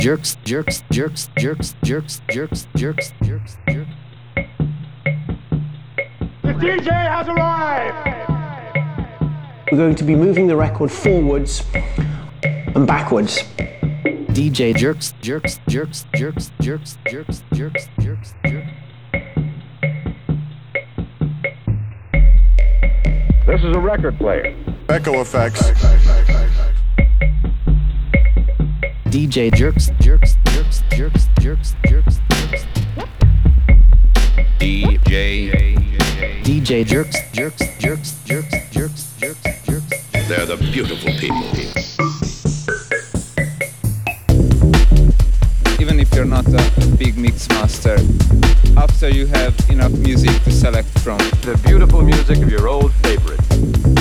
jerks, jerks, jerks, jerks, jerks, jerks, jerks, jerks, jerks. The DJ has arrived! We're going to be moving the record forwards and backwards. DJ jerks, jerks, jerks, jerks, jerks, jerks, jerks, jerks, jerks. This is a record player. Echo effects. DJ jerks, jerks, jerks, jerks, jerks, jerks, jerks. DJ jerks, jerks, jerks, jerks, jerks, jerks, jerks. They're the beautiful people. Even if you're not a big mix master, after you have enough music to select from, The beautiful music of your old favorites.